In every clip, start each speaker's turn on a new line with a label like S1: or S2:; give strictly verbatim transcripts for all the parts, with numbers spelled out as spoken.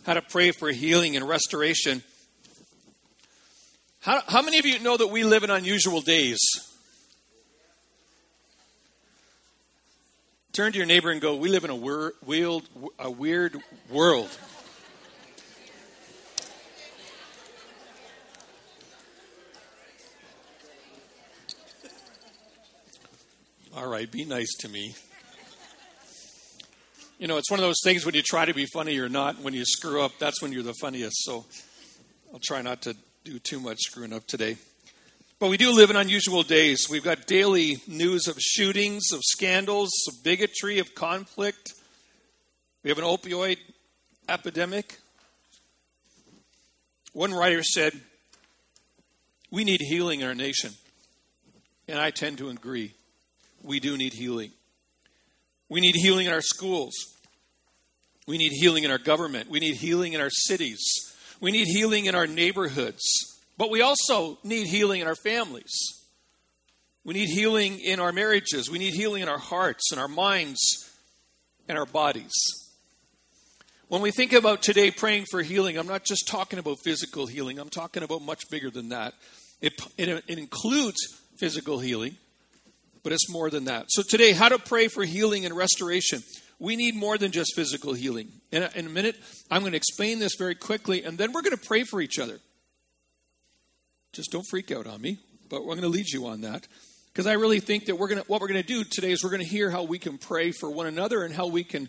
S1: how to pray for healing and restoration. How, how many of you know that we live in unusual days? Turn to your neighbor and go, we live in a, weir- weird, a weird world. All right, be nice to me. You know, it's one of those things when you try to be funny or not. When you screw up, that's when you're the funniest. So I'll try not to do too much screwing up today. But we do live in unusual days. We've got daily news of shootings, of scandals, of bigotry, of conflict. We have an opioid epidemic. One writer said, we need healing in our nation. And I tend to agree. We do need healing. We need healing in our schools. We need healing in our government. We need healing in our cities. We need healing in our neighborhoods. But we also need healing in our families. We need healing in our marriages. We need healing in our hearts and our minds and our bodies. When we think about today praying for healing, I'm not just talking about physical healing. I'm talking about much bigger than that. It, it, it includes physical healing. But it's more than that. So today, how to pray for healing and restoration. We need more than just physical healing. In a, in a minute, I'm going to explain this very quickly, and then we're going to pray for each other. Just don't freak out on me, but we're going to lead you on that. Because I really think that we're going to, what we're going to do today is we're going to hear how we can pray for one another and how we can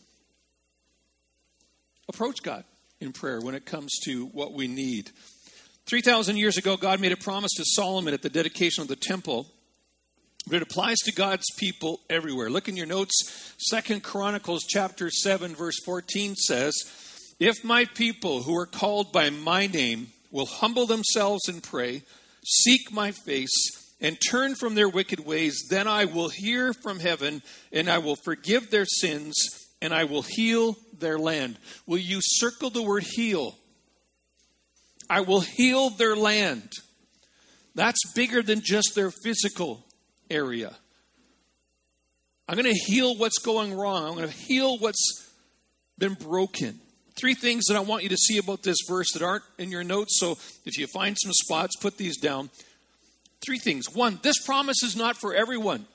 S1: approach God in prayer when it comes to what we need. three thousand years ago, God made a promise to Solomon at the dedication of the temple. But it applies to God's people everywhere. Look in your notes. Second Chronicles chapter seven, verse fourteen says, if my people who are called by my name will humble themselves and pray, seek my face, and turn from their wicked ways, then I will hear from heaven, and I will forgive their sins, and I will heal their land. Will you circle the word heal? I will heal their land. That's bigger than just their physical area. I'm going to heal what's going wrong. I'm going to heal what's been broken. Three things that I want you to see about this verse that aren't in your notes. So if you find some spots, put these down. Three things. One, this promise is not for everyone.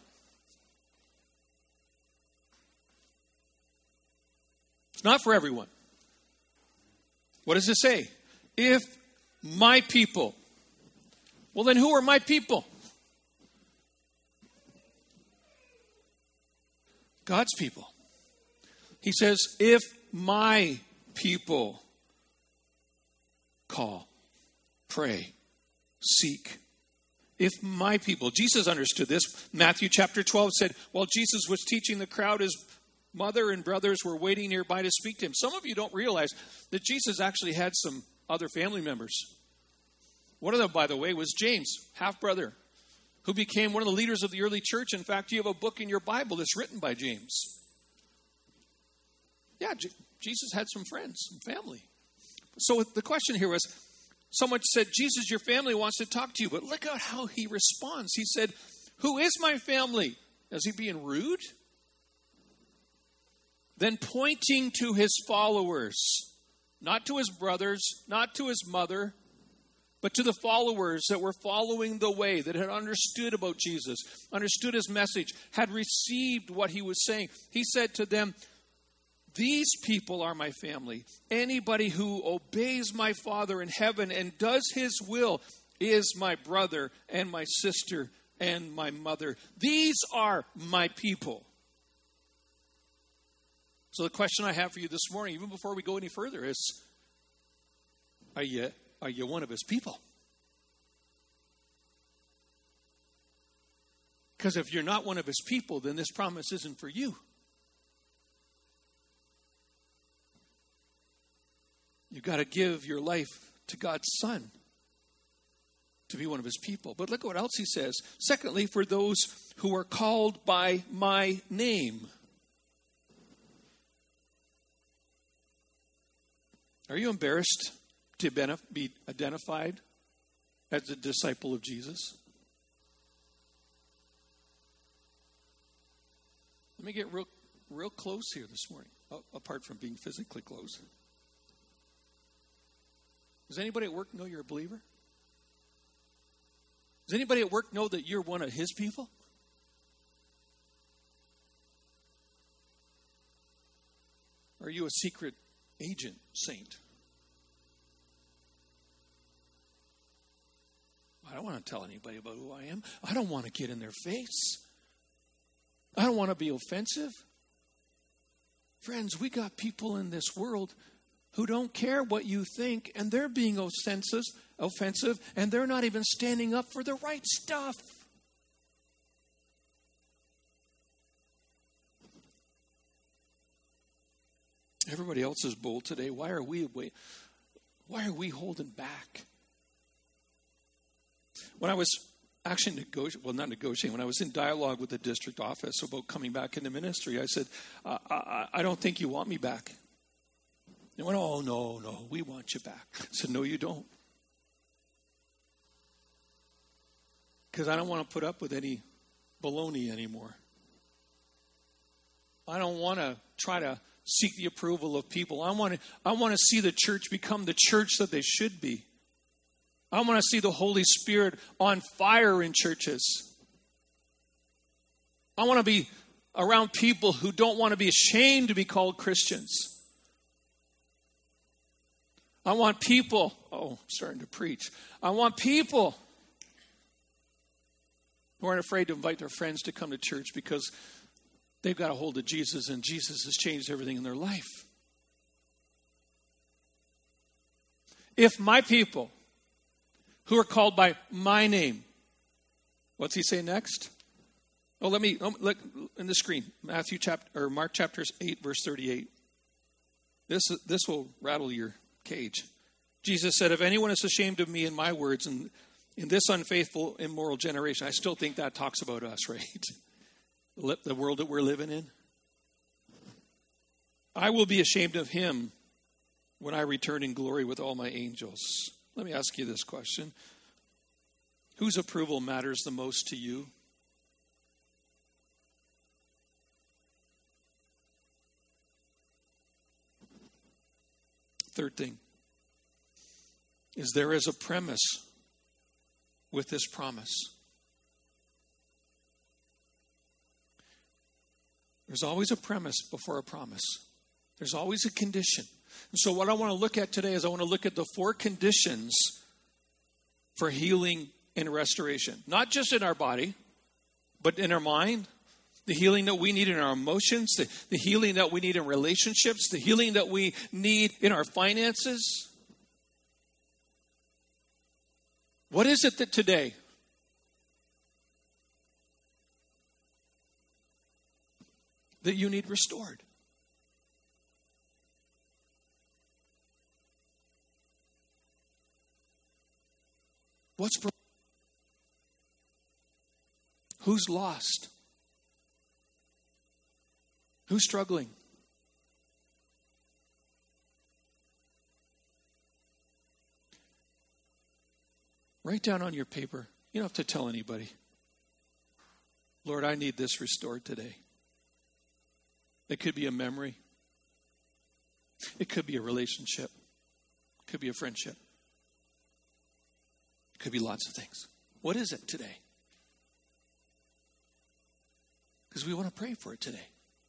S1: It's not for everyone. What does it say? If my people. Well, then who are my people? God's people. He says, if my people call, pray, seek. If my people. Jesus understood this. Matthew chapter twelve said, while Jesus was teaching the crowd, his mother and brothers were waiting nearby to speak to him. Some of you don't realize that Jesus actually had some other family members. One of them, by the way, was James, half-brother, who became one of the leaders of the early church. In fact, you have a book in your Bible that's written by James. Yeah, J- Jesus had some friends, some family. So the question here was, someone said, Jesus, your family wants to talk to you. But look at how he responds. He said, who is my family? Is he being rude? Then pointing to his followers, not to his brothers, not to his mother, but to the followers that were following the way, that had understood about Jesus, understood his message, had received what he was saying. He said to them, these people are my family. Anybody who obeys my Father in heaven and does his will is my brother and my sister and my mother. These are my people. So the question I have for you this morning, even before we go any further, is, are you Are you one of his people? Because if you're not one of his people, then this promise isn't for you. You've got to give your life to God's Son to be one of his people. But look at what else he says. Secondly, for those who are called by my name. Are you embarrassed to be identified as a disciple of Jesus? Let me get real, real close here this morning, apart from being physically close. Does anybody at work know you're a believer? Does anybody at work know that you're one of his people? Or are you a secret agent saint? I don't want to tell anybody about who I am. I don't want to get in their face. I don't want to be offensive. Friends, we got people in this world who don't care what you think, and they're being offensive, offensive, and they're not even standing up for the right stuff. Everybody else is bold today. Why are we why are we holding back? When I was actually negotiating, well, not negotiating, when I was in dialogue with the district office about coming back into ministry, I said, I, I, I don't think you want me back. They went, oh, no, no, we want you back. I said, no, you don't. Because I don't want to put up with any baloney anymore. I don't want to try to seek the approval of people. I want to, I want to see the church become the church that they should be. I want to see the Holy Spirit on fire in churches. I want to be around people who don't want to be ashamed to be called Christians. I want people, oh, I'm starting to preach. I want people who aren't afraid to invite their friends to come to church because they've got a hold of Jesus and Jesus has changed everything in their life. If my people who are called by my name. What's he say next? Oh, let me oh, look in the screen. Matthew chapter or Mark chapter eight, verse thirty-eight. This this will rattle your cage. Jesus said, "If anyone is ashamed of me and my words, and in this unfaithful, immoral generation," I still think that talks about us, right? The world that we're living in. "I will be ashamed of him when I return in glory with all my angels." Let me ask you this question. Whose approval matters the most to you? Third thing is there is a premise with this promise. There's always a premise before a promise. There's always a condition. And so what I want to look at today is I want to look at the four conditions for healing and restoration. Not just in our body, but in our mind. The healing that we need in our emotions. The, the healing that we need in relationships. The healing that we need in our finances. What is it that today that you need restored? What's broken? Who's lost? Who's struggling? Write down on your paper. You don't have to tell anybody. Lord, I need this restored today. It could be a memory. It could be a relationship. It could be a friendship. Could be lots of things. What is it today? Because we want to pray for it today.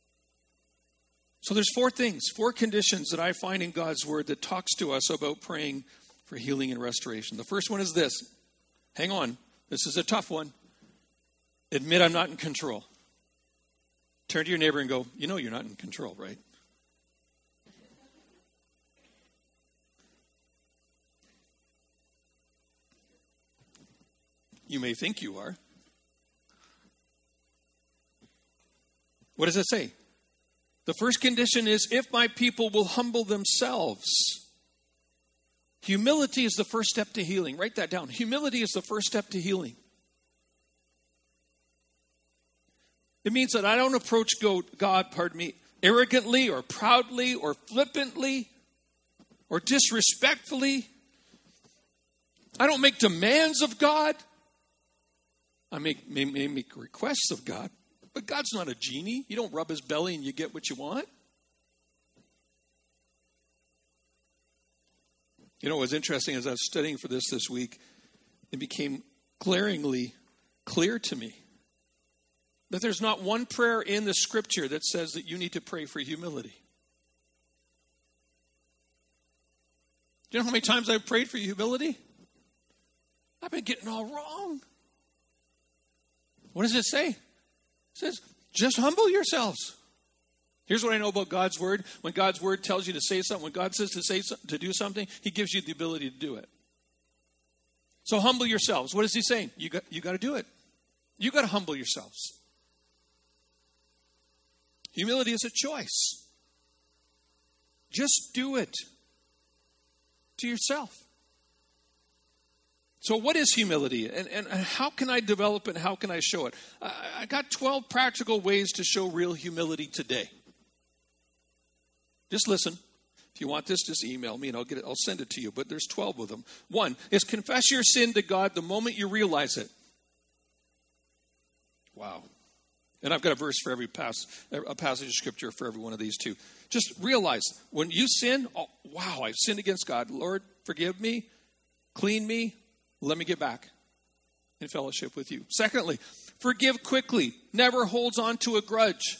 S1: So there's four things, four conditions that I find in God's word that talks to us about praying for healing and restoration. The first one is this. Hang on. This is a tough one. Admit I'm not in control. Turn to your neighbor and go, you know you're not in control, right? You may think you are. What does it say? The first condition is, if my people will humble themselves. Humility is the first step to healing. Write that down. Humility is the first step to healing. It means that I don't approach God, pardon me, arrogantly or proudly or flippantly or disrespectfully. I don't make demands of God. I make, may, may make requests of God, but God's not a genie. You don't rub his belly and you get what you want. You know, what's interesting as I was studying for this this week, it became glaringly clear to me that there's not one prayer in the scripture that says that you need to pray for humility. Do you know how many times I've prayed for humility? I've been getting all wrong. What does it say? It says, just humble yourselves. Here's what I know about God's word. When God's word tells you to say something, when God says to say to do something, he gives you the ability to do it. So humble yourselves. What is he saying? You got, you got to do it. You got to humble yourselves. Humility is a choice. Just do it to yourself. So what is humility? And, and, and how can I develop it? And how can I show it? I, I got twelve practical ways to show real humility today. Just listen. If you want this, just email me and I'll get it. I'll send it to you. But there's twelve of them. One is confess your sin to God the moment you realize it. Wow. And I've got a verse for every pass, a passage of scripture for every one of these too. Just realize when you sin, oh, wow, I've sinned against God. Lord, forgive me, clean me, let me get back in fellowship with you. Secondly, forgive quickly, never holds on to a grudge.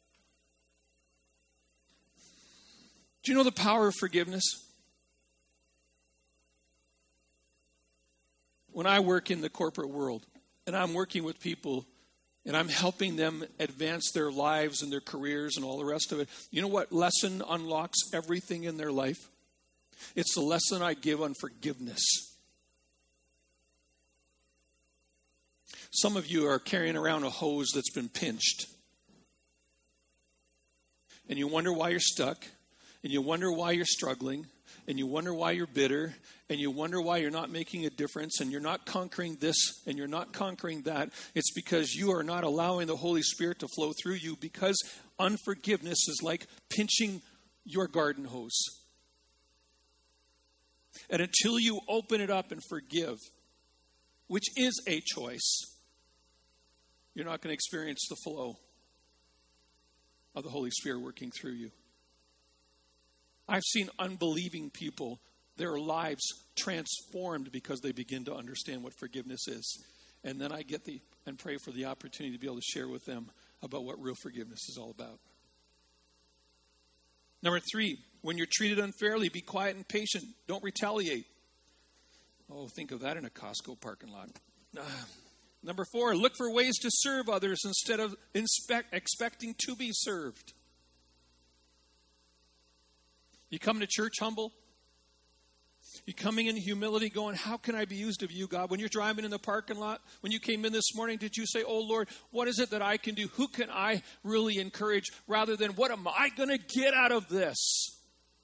S1: Do you know the power of forgiveness? When I work in the corporate world and I'm working with people and I'm helping them advance their lives and their careers and all the rest of it, you know what lesson unlocks everything in their life? It's the lesson I give on forgiveness. Some of you are carrying around a hose that's been pinched. And you wonder why you're stuck. And you wonder why you're struggling. And you wonder why you're bitter. And you wonder why you're not making a difference. And you're not conquering this. And you're not conquering that. It's because you are not allowing the Holy Spirit to flow through you. Because unforgiveness is like pinching your garden hose. And until you open it up and forgive, which is a choice, you're not going to experience the flow of the Holy Spirit working through you. I've seen unbelieving people, their lives transformed because they begin to understand what forgiveness is. And then I get the and pray for the opportunity to be able to share with them about what real forgiveness is all about. Number three, when you're treated unfairly, be quiet and patient. Don't retaliate. Oh, think of that in a Costco parking lot. Uh, number four, look for ways to serve others instead of inspect, expecting to be served. You come to church humble. You're coming in humility going, how can I be used of you, God? When you're driving in the parking lot, when you came in this morning, did you say, oh, Lord, what is it that I can do? Who can I really encourage rather than what am I going to get out of this?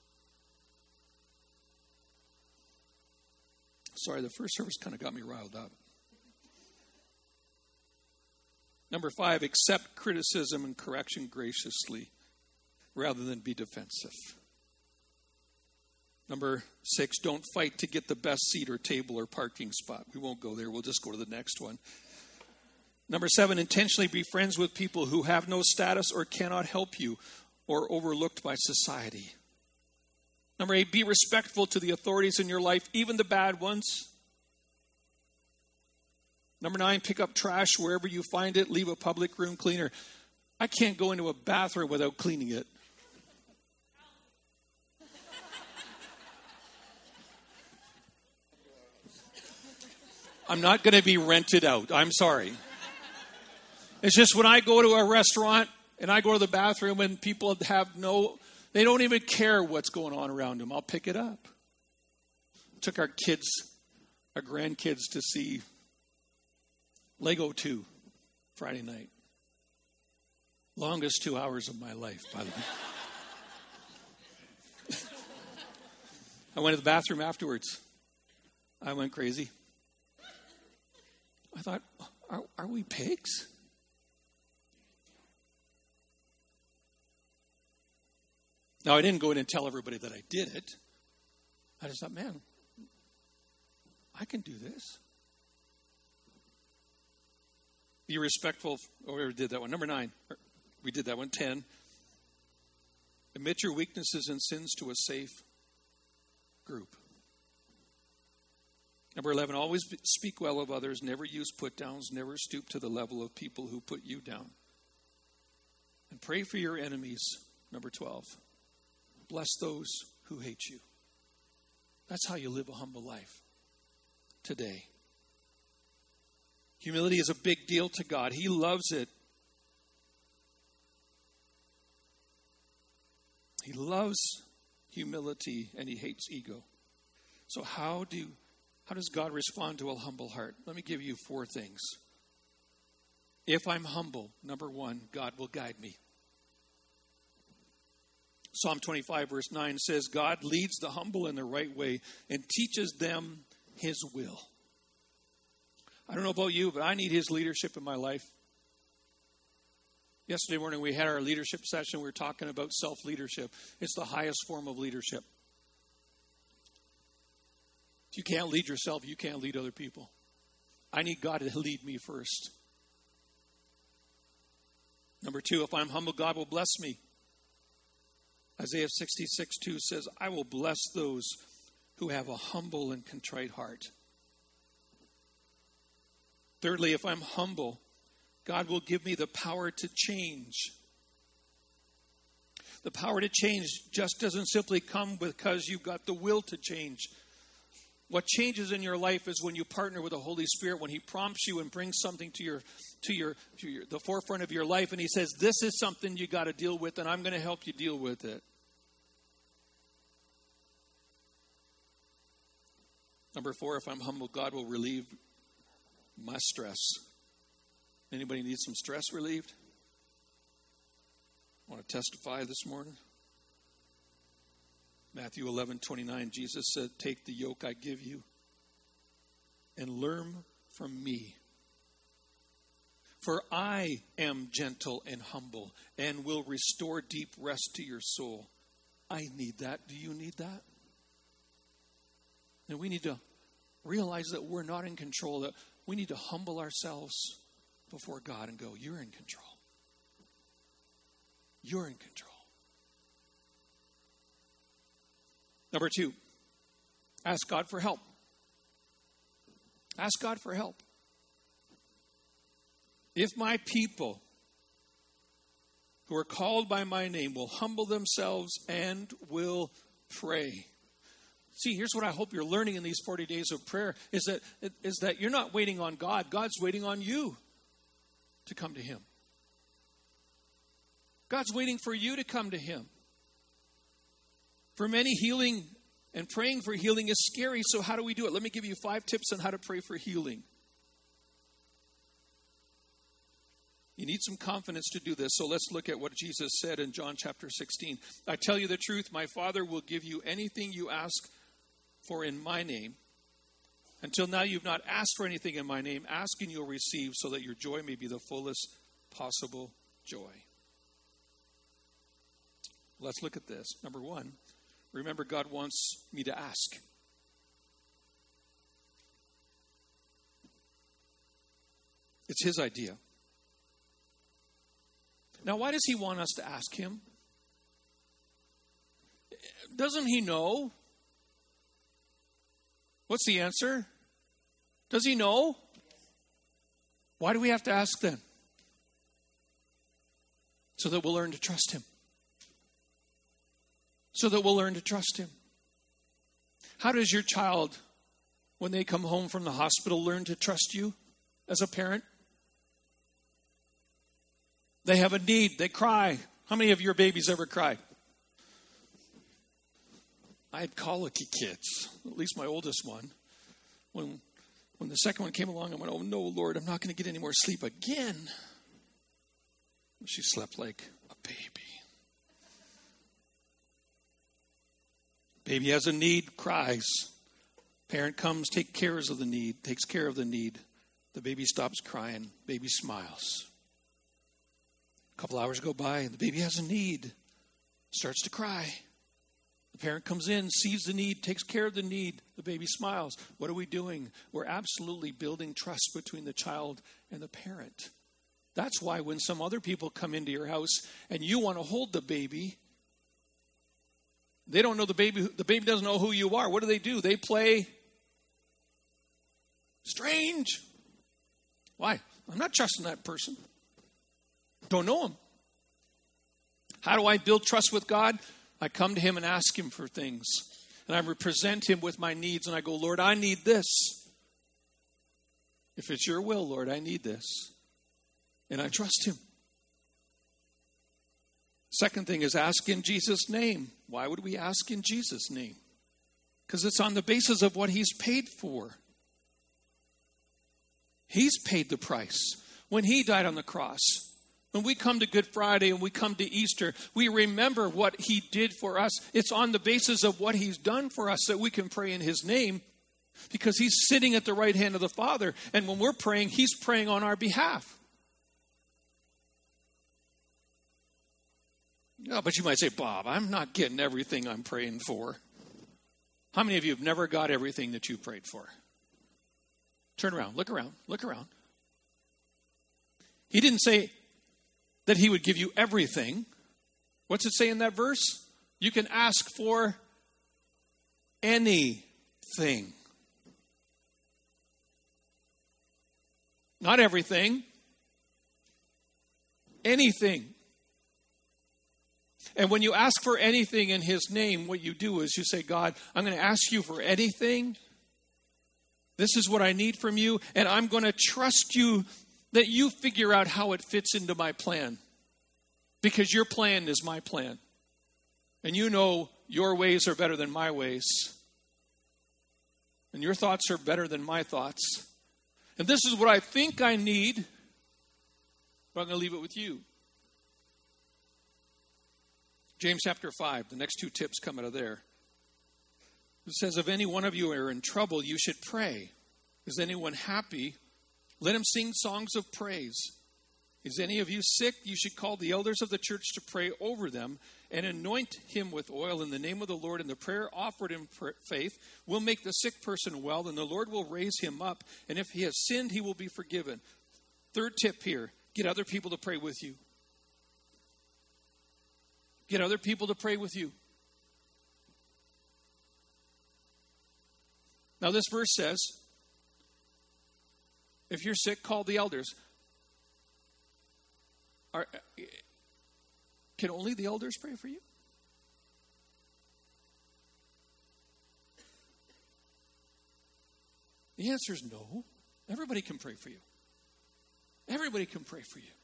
S1: Sorry, the first service kind of got me riled up. Number five, accept criticism and correction graciously rather than be defensive. Number six, don't fight to get the best seat or table or parking spot. We won't go there. We'll just go to the next one. Number seven, intentionally be friends with people who have no status or cannot help you or overlooked by society. Number eight, be respectful to the authorities in your life, even the bad ones. Number nine, pick up trash wherever you find it. Leave a public room cleaner. I can't go into a bathroom without cleaning it. I'm not going to be rented out. I'm sorry. It's just when I go to a restaurant and I go to the bathroom and people have no, they don't even care what's going on around them. I'll pick it up. Took our kids, our grandkids to see Lego two Friday night. Longest two hours of my life, by the way. I went to the bathroom afterwards. I went crazy. I thought, are, are we pigs? Now, I didn't go in and tell everybody that I did it. I just thought, man, I can do this. Be respectful. Oh, we already did that one. Number nine. We did that one. Ten. Admit your weaknesses and sins to a safe group. Number eleven, always speak well of others. Never use put-downs. Never stoop to the level of people who put you down. And pray for your enemies. Number twelve, bless those who hate you. That's how you live a humble life today. Humility is a big deal to God. He loves it. He loves humility and he hates ego. So how do how does God respond to a humble heart? Let me give you four things. If I'm humble, number one, God will guide me. Psalm twenty-five verse nine says, God leads the humble in the right way and teaches them his will. I don't know about you, but I need his leadership in my life. Yesterday morning we had our leadership session. We were talking about self-leadership. It's the highest form of leadership. If you can't lead yourself, you can't lead other people. I need God to lead me first. Number two, if I'm humble, God will bless me. Isaiah sixty-six two says, I will bless those who have a humble and contrite heart. Thirdly, if I'm humble, God will give me the power to change. The power to change just doesn't simply come because you've got the will to change. What changes in your life is when you partner with the Holy Spirit, when he prompts you and brings something to your to your to your, the forefront of your life, and he says, this is something you got to deal with, and I'm going to help you deal with it. Number four, if I'm humble, God will relieve my stress. Anybody need some stress relieved? Want to testify this morning? Matthew eleven twenty-nine, Jesus said, take the yoke I give you and learn from me. For I am gentle and humble and will restore deep rest to your soul. I need that. Do you need that? And we need to realize that we're not in control, that we need to humble ourselves before God and go, you're in control. You're in control. Number two, ask God for help. Ask God for help. If my people who are called by my name will humble themselves and will pray. See, here's what I hope you're learning in these forty days of prayer is that, is that you're not waiting on God. God's waiting on you to come to him. God's waiting for you to come to him. For many, healing and praying for healing is scary, so how do we do it? Let me give you five tips on how to pray for healing. You need some confidence to do this, so let's look at what Jesus said in John chapter sixteen. I tell you the truth, my Father will give you anything you ask for in my name. Until now you've not asked for anything in my name. Ask and you'll receive, so that your joy may be the fullest possible joy. Let's look at this. Number one, remember God wants me to ask. It's his idea. Now, why does he want us to ask him? Doesn't he know? What's the answer? Does he know? Why do we have to ask then? So that we'll learn to trust him. So that we'll learn to trust him. How does your child, when they come home from the hospital, learn to trust you as a parent? They have a need. They cry. How many of your babies ever cried? I had colicky kids, at least my oldest one. When, when the second one came along, I went, oh no, Lord, I'm not going to get any more sleep again. She slept like a baby. Baby has a need, cries. Parent comes, takes care of the need, takes care of the need. The baby stops crying. Baby smiles. A couple hours go by, and the baby has a need, starts to cry. The parent comes in, sees the need, takes care of the need. The baby smiles. What are we doing? We're absolutely building trust between the child and the parent. That's why when some other people come into your house and you want to hold the baby, they don't know the baby. The baby doesn't know who you are. What do they do? They play Strange. Why? I'm not trusting that person. Don't know him. How do I build trust with God? I come to him and ask him for things. And I represent him with my needs. And I go, Lord, I need this. If it's your will, Lord, I need this. And I trust him. Second thing is ask in Jesus' name. Why would we ask in Jesus' name? Because it's on the basis of what he's paid for. He's paid the price. When he died on the cross, when we come to Good Friday and we come to Easter, we remember what he did for us. It's on the basis of what he's done for us that we can pray in his name, because he's sitting at the right hand of the Father. And when we're praying, he's praying on our behalf. Oh, but you might say, Bob, I'm not getting everything I'm praying for. How many of you have never got everything that you prayed for? Turn around, look around, look around. He didn't say that he would give you everything. What's it say in that verse? You can ask for anything. Not everything. Anything. And when you ask for anything in his name, what you do is you say, God, I'm going to ask you for anything. This is what I need from you. And I'm going to trust you that you figure out how it fits into my plan. Because your plan is my plan. And you know your ways are better than my ways. And your thoughts are better than my thoughts. And this is what I think I need. But I'm going to leave it with you. James chapter five, the next two tips come out of there. It says, if any one of you are in trouble, you should pray. Is anyone happy? Let him sing songs of praise. Is any of you sick? You should call the elders of the church to pray over them and anoint him with oil in the name of the Lord. And the prayer offered in faith will make the sick person well, and the Lord will raise him up. And if he has sinned, he will be forgiven. Third tip here, get other people to pray with you. Get other people to pray with you. Now this verse says, if you're sick, call the elders. Are, can only the elders pray for you? The answer is no. Everybody can pray for you. Everybody can pray for you.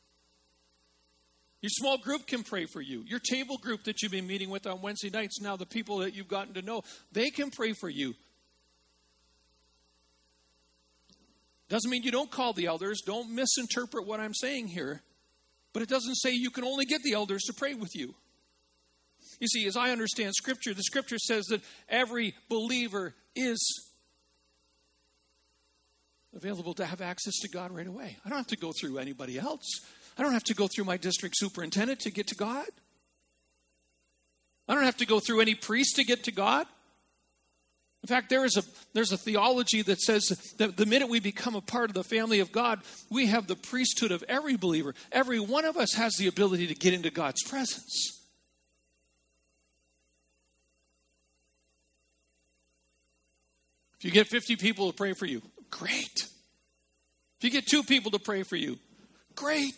S1: Your small group can pray for you. Your table group that you've been meeting with on Wednesday nights, now the people that you've gotten to know, they can pray for you. Doesn't mean you don't call the elders. Don't misinterpret what I'm saying here. But it doesn't say you can only get the elders to pray with you. You see, as I understand Scripture, the Scripture says that every believer is available to have access to God right away. I don't have to go through anybody else. I don't have to go through my district superintendent to get to God. I don't have to go through any priest to get to God. In fact, there is a there's a theology that says that the minute we become a part of the family of God, we have the priesthood of every believer. Every one of us has the ability to get into God's presence. If you get fifty people to pray for you, great. If you get two people to pray for you, great.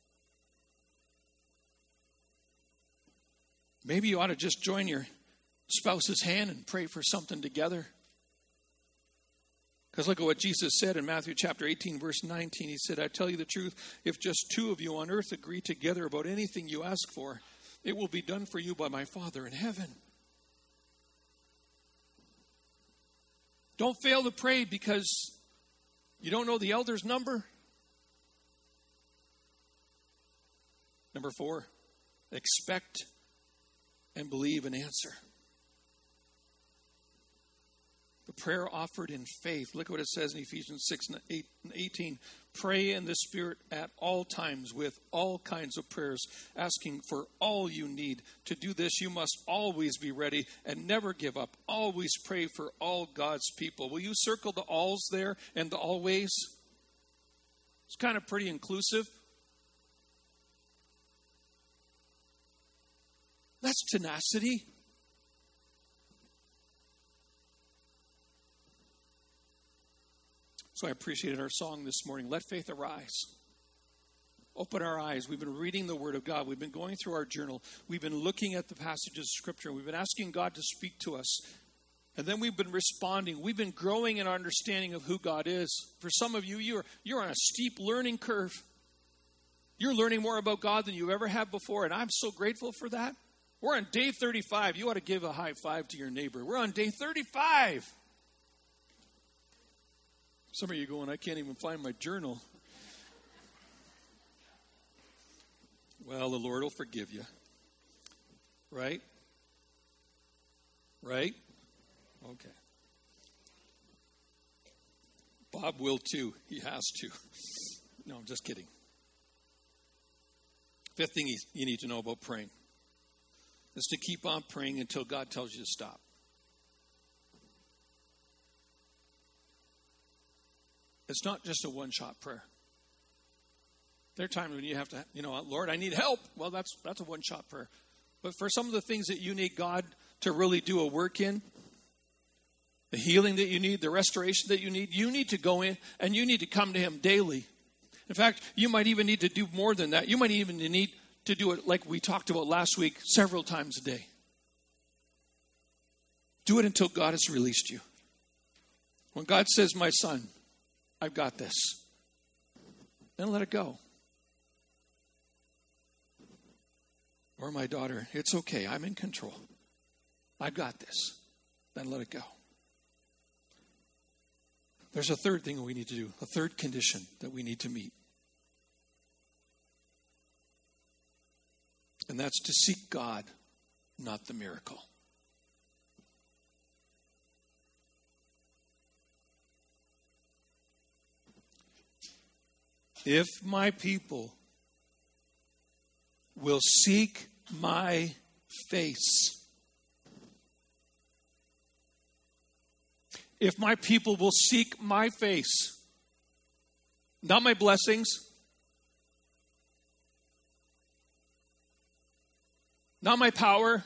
S1: Maybe you ought to just join your spouse's hand and pray for something together. Because look at what Jesus said in Matthew chapter eighteen, verse nineteen. He said, I tell you the truth, if just two of you on earth agree together about anything you ask for, it will be done for you by my Father in heaven. Don't fail to pray because you don't know the elder's number. Number four, expect and believe an answer. The prayer offered in faith. Look what it says in Ephesians six and eighteen. Pray in the Spirit at all times with all kinds of prayers, asking for all you need. To do this, you must always be ready and never give up. Always pray for all God's people. Will you circle the alls there and the always? It's kind of pretty inclusive. That's tenacity. So I appreciated our song this morning, Let Faith Arise. Open our eyes. We've been reading the Word of God. We've been going through our journal. We've been looking at the passages of Scripture. We've been asking God to speak to us. And then we've been responding. We've been growing in our understanding of who God is. For some of you, you're, you're on a steep learning curve. You're learning more about God than you ever have before, and I'm so grateful for that. We're on day thirty-five. You ought to give a high five to your neighbor. We're on day thirty-five. Some of you going, I can't even find my journal. Well, the Lord will forgive you. Right? Right? Okay. Bob will too. He has to. No, I'm just kidding. Fifth thing you need to know about praying is to keep on praying until God tells you to stop. It's not just a one-shot prayer. There are times when you have to, you know, Lord, I need help. Well, that's that's a one-shot prayer. But for some of the things that you need God to really do a work in, the healing that you need, the restoration that you need, you need to go in and you need to come to Him daily. In fact, you might even need to do more than that. You might even need to do it like we talked about last week, several times a day. Do it until God has released you. When God says, my son, I've got this, then let it go. Or my daughter, it's okay, I'm in control. I've got this. Then let it go. There's a third thing we need to do, a third condition that we need to meet. And that's to seek God, not the miracle. If my people will seek my face, if my people will seek my face, not my blessings, not my power,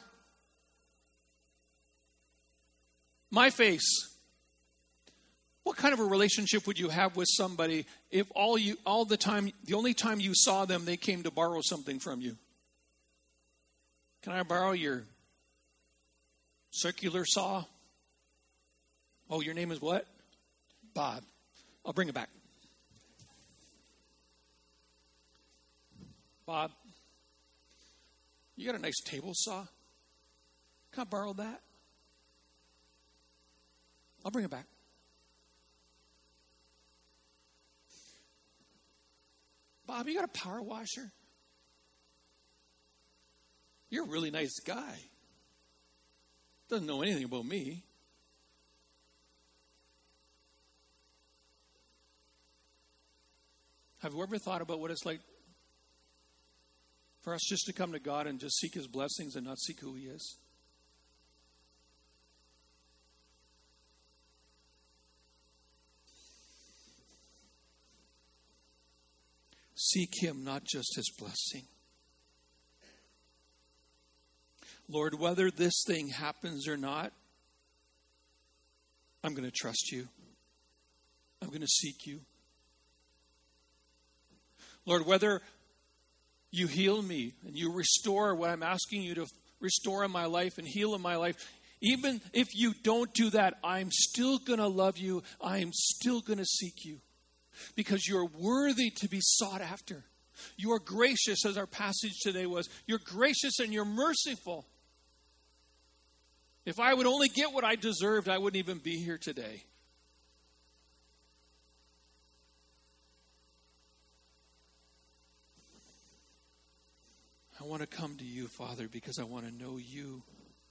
S1: my face. What kind of a relationship would you have with somebody if all you all the time, the only time you saw them, they came to borrow something from you? Can I borrow your circular saw? Oh, your name is what? Bob. I'll bring it back. Bob, you got a nice table saw? Can I borrow that? I'll bring it back. Bob, you got a power washer? You're a really nice guy. Doesn't know anything about me. Have you ever thought about what it's like for us just to come to God and just seek His blessings and not seek who He is? Seek Him, not just His blessing. Lord, whether this thing happens or not, I'm going to trust You. I'm going to seek You. Lord, whether You heal me and You restore what I'm asking You to restore in my life and heal in my life, even if You don't do that, I'm still going to love You. I'm still going to seek You. Because You're worthy to be sought after. You are gracious, as our passage today was. You're gracious and You're merciful. If I would only get what I deserved, I wouldn't even be here today. I want to come to You, Father, because I want to know You.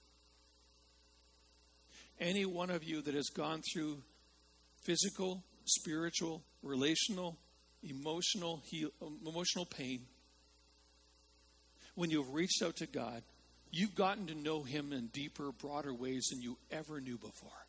S1: Any one of you that has gone through physical, spiritual, relational, emotional, heal, emotional pain, when you've reached out to God, you've gotten to know Him in deeper, broader ways than you ever knew before.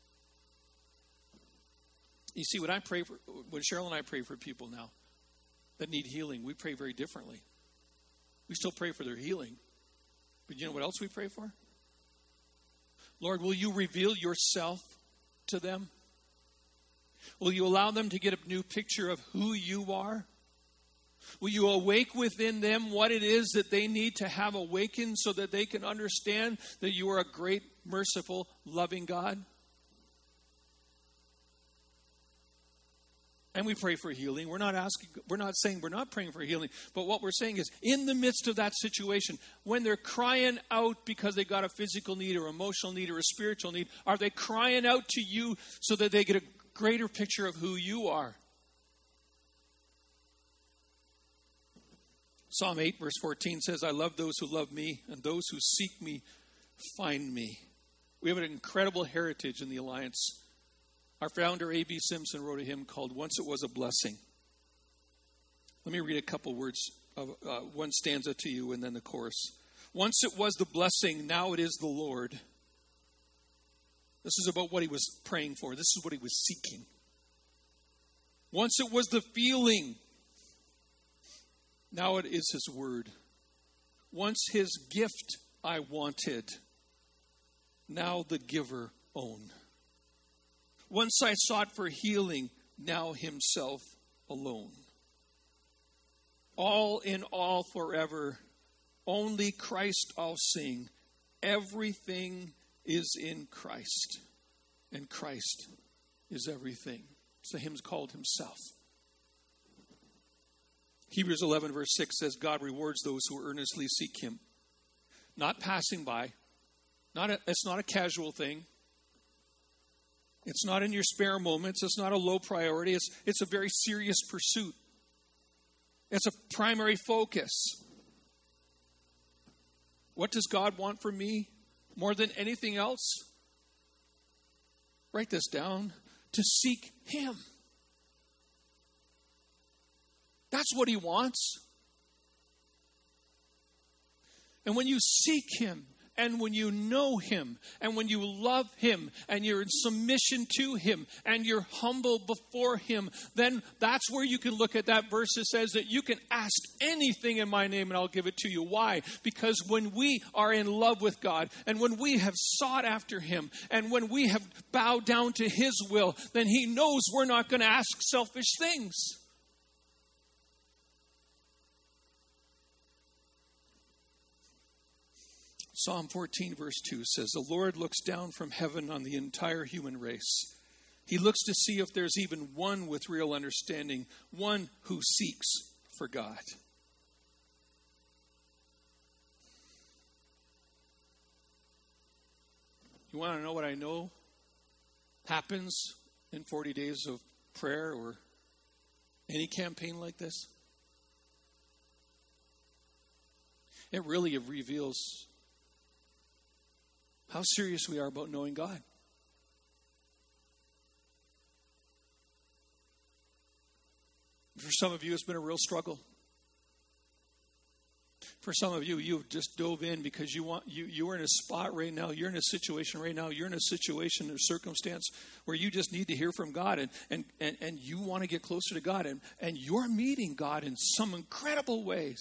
S1: You see, when I pray for, when Cheryl and I pray for people now that need healing, we pray very differently. We still pray for their healing. But you know what else we pray for? Lord, will You reveal Yourself to them? Will you allow them to get a new picture of who you are? Will you awake within them what it is that they need to have awakened so that they can understand that you are a great, merciful, loving God? And we pray for healing. We're not asking, we're not saying we're not praying for healing. But what we're saying is, in the midst of that situation, when they're crying out because they got a physical need or emotional need or a spiritual need, are they crying out to you so that they get a greater picture of who you are? Psalm eight verse fourteen says, I love those who love me, and those who seek me find me. We have an incredible heritage in the Alliance. Our founder, A B Simpson, wrote a hymn called Once It Was a Blessing. Let me read a couple words of uh, one stanza to you and then the chorus. Once it was the blessing, now it is the Lord. This is about what he was praying for. This is what he was seeking. Once it was the feeling, now it is his word. Once his gift I wanted, now the giver own. Once I sought for healing, now himself alone. All in all forever, only Christ I'll sing. Everything is in Christ, and Christ is everything. It's the hymn's called Himself. Hebrews eleven verse six says, God rewards those who earnestly seek Him. Not passing by. Not a, it's not a casual thing. It's not in your spare moments. It's not a low priority. It's, it's a very serious pursuit. It's a primary focus. What does God want from me more than anything else? Write this down. To seek Him. That's what He wants. And when you seek Him, and when you know Him, and when you love Him, and you're in submission to Him, and you're humble before Him, then that's where you can look at that verse that says that you can ask anything in my name and I'll give it to you. Why? Because when we are in love with God, and when we have sought after Him, and when we have bowed down to His will, then He knows we're not going to ask selfish things. Psalm fourteen verse two says, the Lord looks down from heaven on the entire human race. He looks to see if there's even one with real understanding, one who seeks for God. You want to know what I know happens in forty days of prayer or any campaign like this? It really reveals how serious we are about knowing God. For some of you, it's been a real struggle. For some of you, you've just dove in because you want you you are in a spot right now. You're in a situation right now. You're in a situation or circumstance where you just need to hear from God, and and and, and you want to get closer to God, and, and you're meeting God in some incredible ways.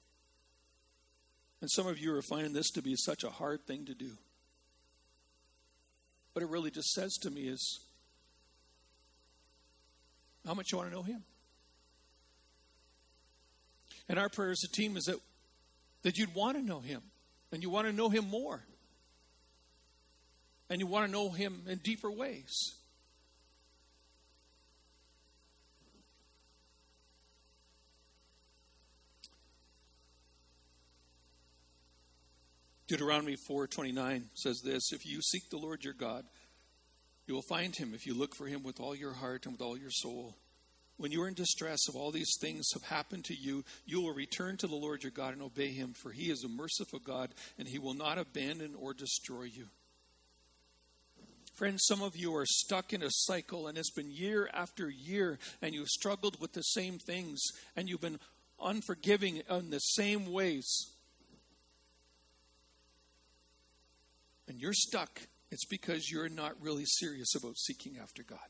S1: And some of you are finding this to be such a hard thing to do. What it really just says to me is how much you want to know Him. And our prayer as a team is that, that you'd want to know Him. And you want to know Him more. And you want to know Him in deeper ways. Deuteronomy four twenty-nine says this, if you seek the Lord your God, you will find Him if you look for Him with all your heart and with all your soul. When you are in distress, if all these things have happened to you, you will return to the Lord your God and obey Him, for He is a merciful God, and He will not abandon or destroy you. Friends, some of you are stuck in a cycle, and it's been year after year, and you've struggled with the same things, and you've been unforgiving in the same ways. And you're stuck. It's because you're not really serious about seeking after God.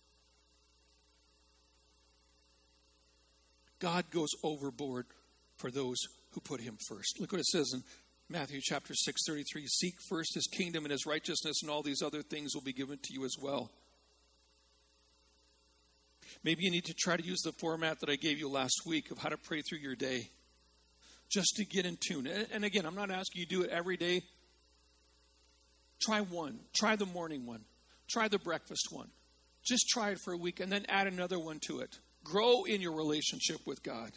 S1: God goes overboard for those who put Him first. Look what it says in Matthew chapter six thirty-three. Seek first His kingdom and His righteousness, and all these other things will be given to you as well. Maybe you need to try to use the format that I gave you last week of how to pray through your day, just to get in tune. And again, I'm not asking you to do it every day. Try one. Try the morning one. Try the breakfast one. Just try it for a week and then add another one to it. Grow in your relationship with God.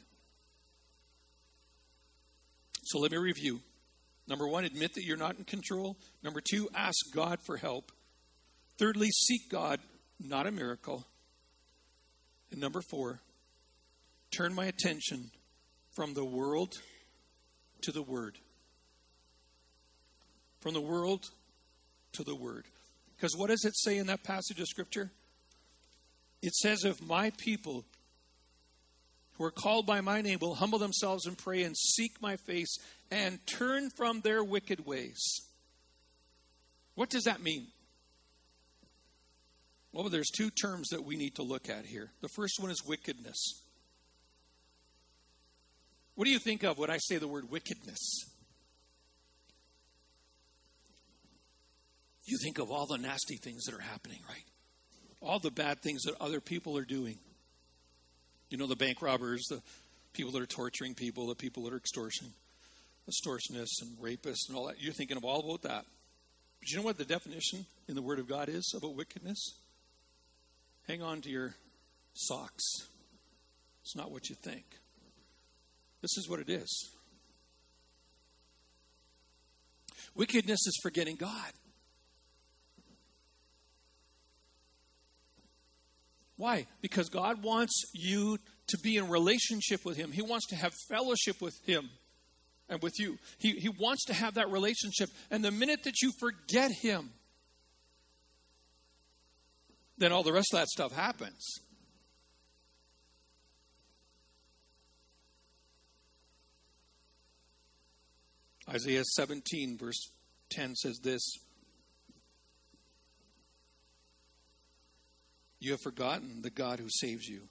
S1: So let me review. Number one, admit that you're not in control. Number two, ask God for help. Thirdly, seek God, not a miracle. And number four, turn my attention from the world to the Word. From the world to the Word. Because what does it say in that passage of Scripture? It says, if my people who are called by my name will humble themselves and pray and seek my face and turn from their wicked ways. What does that mean? Well, there's two terms that we need to look at here. The first one is wickedness. What do you think of when I say the word wickedness? You think of all the nasty things that are happening, right? All the bad things that other people are doing. You know, the bank robbers, the people that are torturing people, the people that are extortion, extortionists and rapists and all that. You're thinking of all about that. But you know what the definition in the Word of God is about wickedness? Hang on to your socks. It's not what you think. This is what it is. Wickedness is forgetting God. Why? Because God wants you to be in relationship with Him. He wants to have fellowship with Him and with you. He, he wants to have that relationship. And the minute that you forget Him, then all the rest of that stuff happens. Isaiah seventeen, verse ten says this. You have forgotten the God who saves you.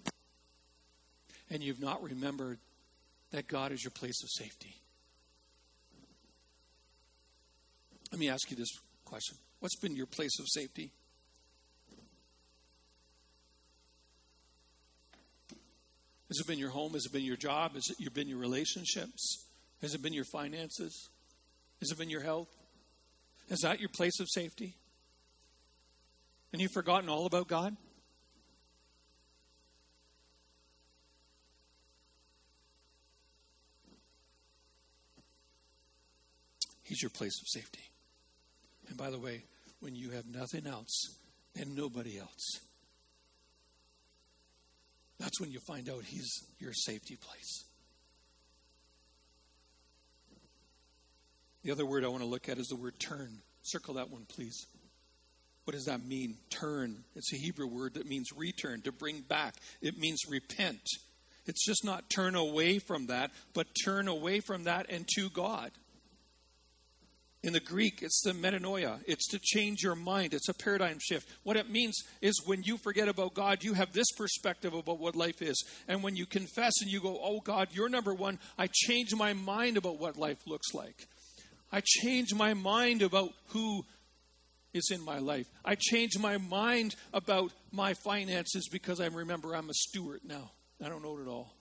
S1: And you've not remembered that God is your place of safety. Let me ask you this question. What's been your place of safety? Has it been your home? Has it been your job? Has it been your relationships? Has it been your finances? Has it been your health? Is that your place of safety? And you've forgotten all about God? He's your place of safety. And by the way, when you have nothing else and nobody else, that's when you find out He's your safety place. The other word I want to look at is the word turn. Circle that one, please. What does that mean? Turn. It's a Hebrew word that means return, to bring back. It means repent. It's just not turn away from that, but turn away from that and to God. In the Greek, it's the metanoia. It's to change your mind. It's a paradigm shift. What it means is when you forget about God, you have this perspective about what life is. And when you confess and you go, oh God, you're number one, I change my mind about what life looks like. I change my mind about who is in my life. I change my mind about my finances because I remember I'm a steward now. I don't know it at all.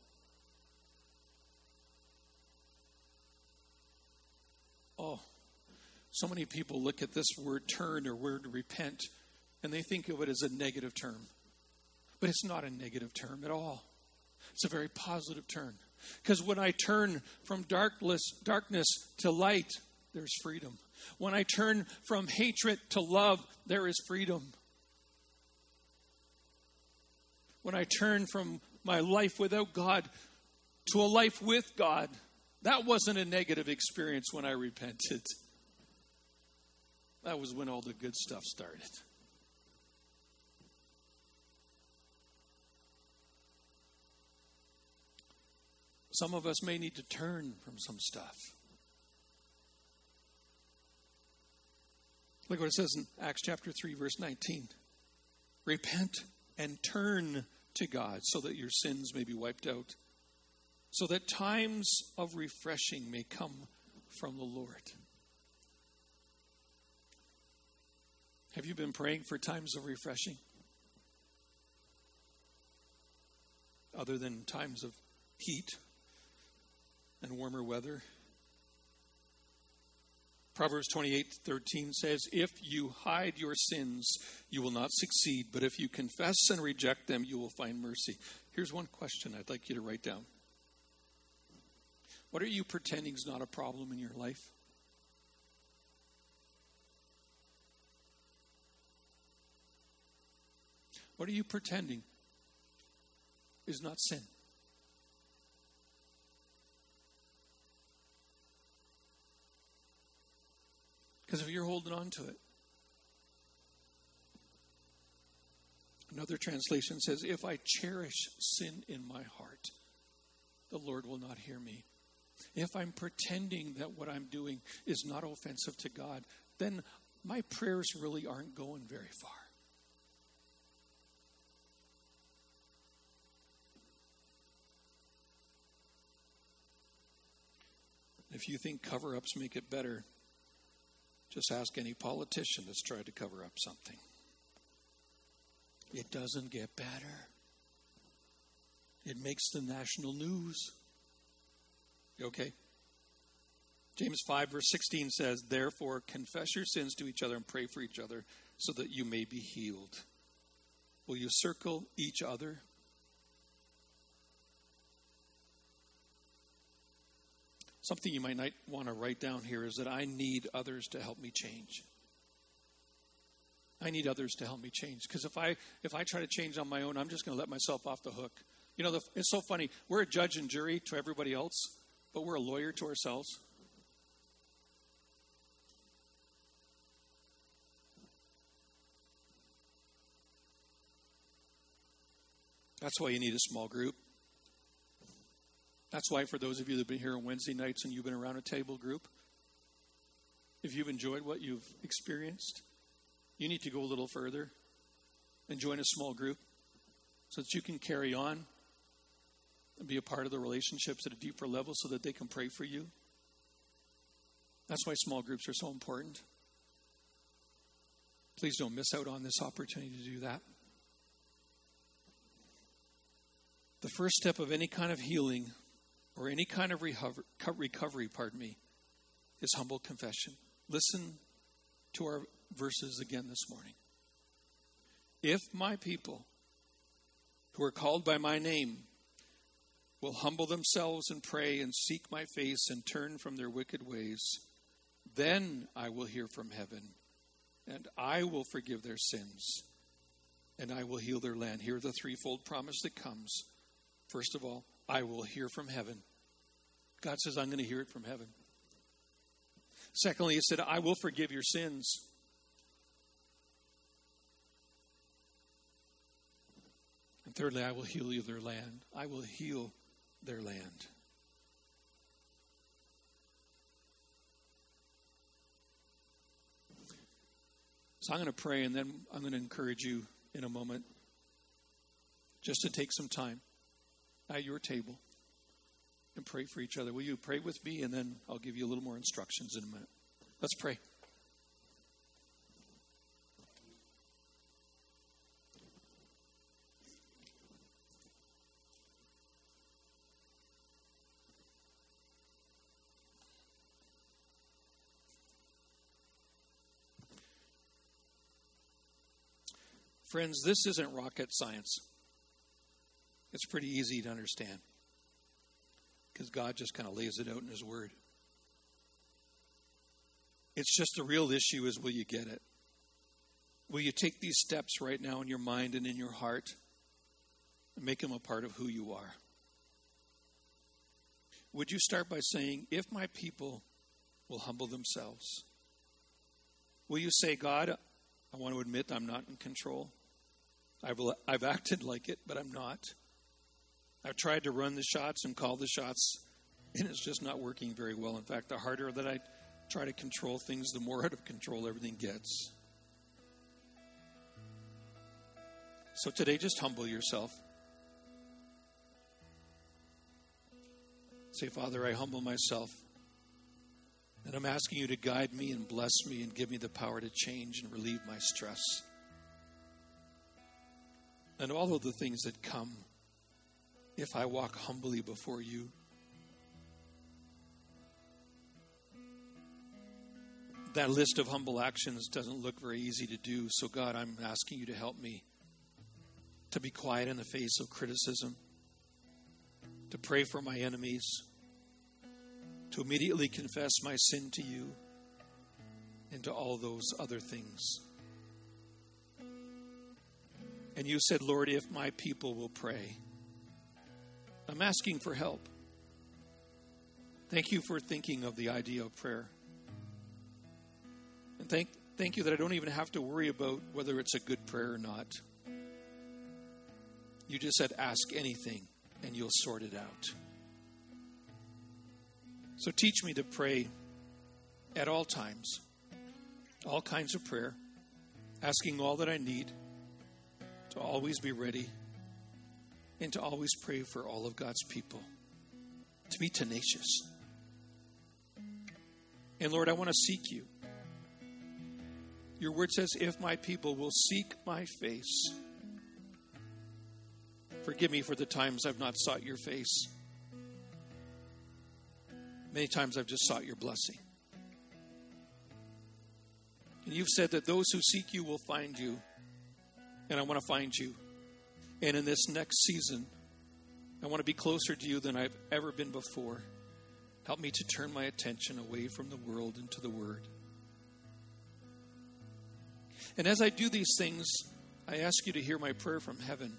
S1: Oh, so many people look at this word turn or word repent and they think of it as a negative term. But it's not a negative term at all. It's a very positive term. Because when I turn from darkness, darkness to light, there's freedom. When I turn from hatred to love, there is freedom. When I turn from my life without God to a life with God, that wasn't a negative experience when I repented. That was when all the good stuff started. Some of us may need to turn from some stuff. Look what it says in Acts chapter three, verse nineteen. Repent and turn to God so that your sins may be wiped out, so that times of refreshing may come from the Lord. Have you been praying for times of refreshing? other than times of heat and warmer weather. Proverbs twenty-eight thirteen says, if you hide your sins, you will not succeed. But if you confess and reject them, you will find mercy. Here's one question I'd like you to write down. What are you pretending is not a problem in your life? What are you pretending is not sin? Because if you're holding on to it. Another translation says, if I cherish sin in my heart, the Lord will not hear me. If I'm pretending that what I'm doing is not offensive to God, then my prayers really aren't going very far. If you think cover-ups make it better, just ask any politician that's tried to cover up something. It doesn't get better. It makes the national news. You okay? James five verse sixteen says, therefore confess your sins to each other and pray for each other so that you may be healed. Will you circle each other? Something you might not want to write down here is that I need others to help me change. I need others to help me change. Because if I if I try to change on my own, I'm just going to let myself off the hook. You know, the, it's so funny. We're a judge and jury to everybody else, but we're a lawyer to ourselves. That's why you need a small group. That's why for those of you that have been here on Wednesday nights and you've been around a table group, if you've enjoyed what you've experienced, you need to go a little further and join a small group so that you can carry on and be a part of the relationships at a deeper level so that they can pray for you. That's why small groups are so important. Please don't miss out on this opportunity to do that. The first step of any kind of healing or any kind of recovery, recovery, pardon me, is humble confession. Listen to our verses again this morning. If my people who are called by my name will humble themselves and pray and seek my face and turn from their wicked ways, then I will hear from heaven and I will forgive their sins and I will heal their land. Hear the threefold promise that comes. First of all, I will hear from heaven. God says, I'm going to hear it from heaven. Secondly, he said, I will forgive your sins. And thirdly, I will heal you their land. I will heal their land. So I'm going to pray, and then I'm going to encourage you in a moment just to take some time at your table and pray for each other. Will you pray with me? And then I'll give you a little more instructions in a minute. Let's pray. Friends, this isn't rocket science. It's pretty easy to understand because God just kind of lays it out in His Word. It's just the real issue is, will you get it? Will you take these steps right now in your mind and in your heart and make them a part of who you are? Would you start by saying, if my people will humble themselves? Will you say, God, I want to admit I'm not in control. I've, I've acted like it, but I'm not. I've tried to run the shots and call the shots, and it's just not working very well. In fact, the harder that I try to control things, the more out of control everything gets. So today, just humble yourself. Say, Father, I humble myself. And I'm asking you to guide me and bless me and give me the power to change and relieve my stress. And all of the things that come if I walk humbly before you. That list of humble actions doesn't look very easy to do. So God, I'm asking you to help me to be quiet in the face of criticism, to pray for my enemies, to immediately confess my sin to you, and to all those other things. And you said, Lord, if my people will pray. I'm asking for help. Thank you for thinking of the idea of prayer. And thank, thank you that I don't even have to worry about whether it's a good prayer or not. You just said, ask anything, and you'll sort it out. So teach me to pray at all times, all kinds of prayer, asking all that I need, to always be ready, and to always pray for all of God's people, to be tenacious. And Lord, I want to seek you. Your word says, if my people will seek my face. Forgive me for the times I've not sought your face. Many times I've just sought your blessing. And you've said that those who seek you will find you. And I want to find you. And in this next season, I want to be closer to you than I've ever been before. Help me to turn my attention away from the world and to the word. And as I do these things, I ask you to hear my prayer from heaven.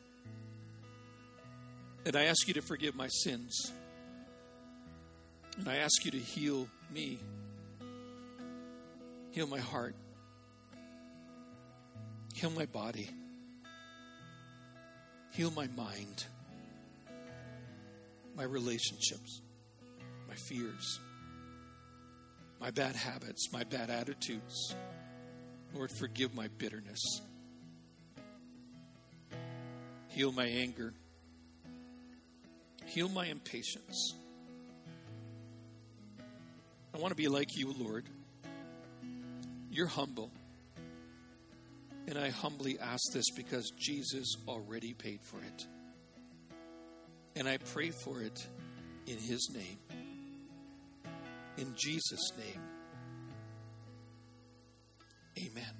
S1: And I ask you to forgive my sins. And I ask you to heal me. Heal my heart. Heal my body. Heal my mind. My relationships. My fears. My bad habits. My bad attitudes. Lord, forgive my bitterness. Heal my anger. Heal my impatience. I want to be like you, Lord. You're humble. And I humbly ask this because Jesus already paid for it. And I pray for it in his name. In Jesus' name. Amen.